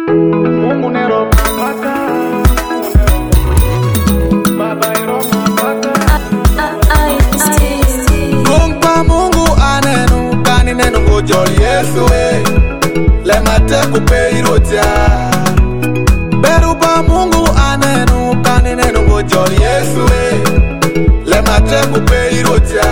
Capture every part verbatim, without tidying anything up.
Mungu ni Roma paka, Baba ni Roma paka. Kumpa Mungu anenu kani nenu ngojoli Yesu we. Lemate kupe irotia. Beruba Mungu anenu kani nenu ngojoli Yesu we. Lemate kupe irotia.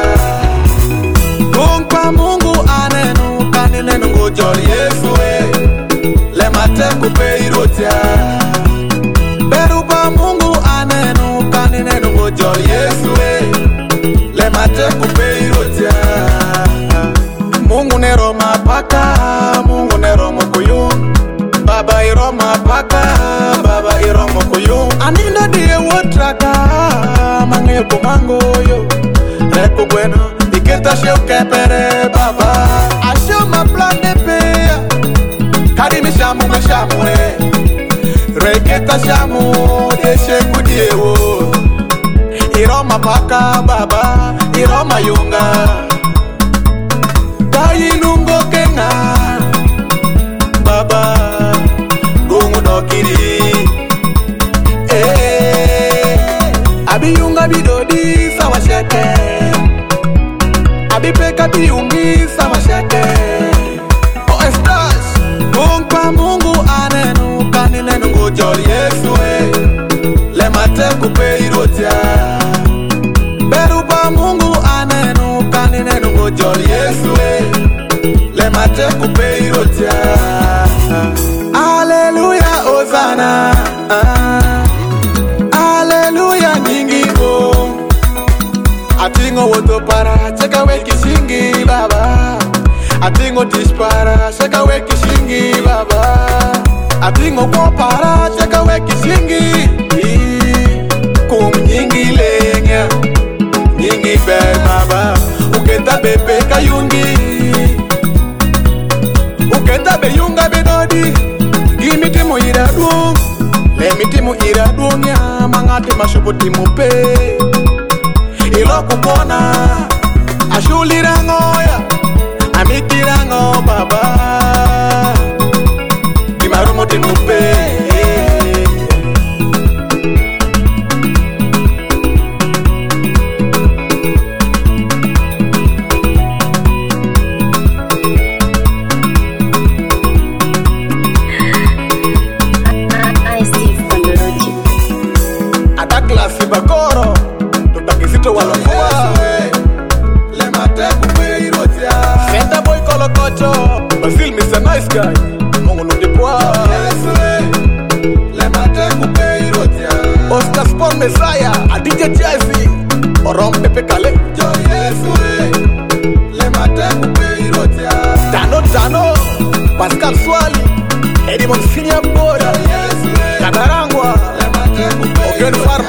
Kumpa Mungu anenu kani nenu ngojoli Yesu we. Lemate kupe irotia. Beruba Mungu anenu kani nenu ngojoli Yesu we. Lemate kupe irotia. Mungu ne Roma paka, Mungu ne Roma kuyu. Baba i Roma paka, Baba i Roma kuyu. Aninda die wotraka, mange kumango yo. Reku bueno, iketa sheu kepere baba. Asho ma plan de pe, kadi mi shamu me shamu e. Reketa shamu, de sheku die wo. I Roma paka baba, I Roma yunga. Dai lungo kenga baba gungu dokiri eh abi yunga bidodi sawa shete abi peka biungi sawa shete o estas kumpa Mungu anenu kanile nungo joli Yesu we lemate kupe irotia beruba Mungu anenu kanile nungo joli Yesu we lemate kupe irotia. Hallelujah, Hosanna. Hallelujah, nyingi o. Atingo woto para, cheka weki shingi baba. Atingo dispara, cheka weki shingi baba. Atingo kwa para, cheka weki shingi. Kum nyingi lenya, nyingi ber baba. Uketa bebe kayungi. Uketa be yunga be dodi. Gimiti mu ira duong. Lemiti mu ira duong ya. Mangati mashubuti mu pe. Ilo kupona. Ashuli rango ya. Amiti rango baba. Gimarumuti mu pe. Bakoro, tutakisito walokua. Lemate kupe irotia. Senta boy kolokocho, Basil mister Nice Guy. Mungu nudipwa. Lemate kupe irotia. Oscar Sport Messiah, Aditya Chelsea. Orom Pepe Kale. Lemate kupe irotia. Tano Tano, Pascal Swali, Edmond Senior Boda, Kadarangwa, Ogen Farm.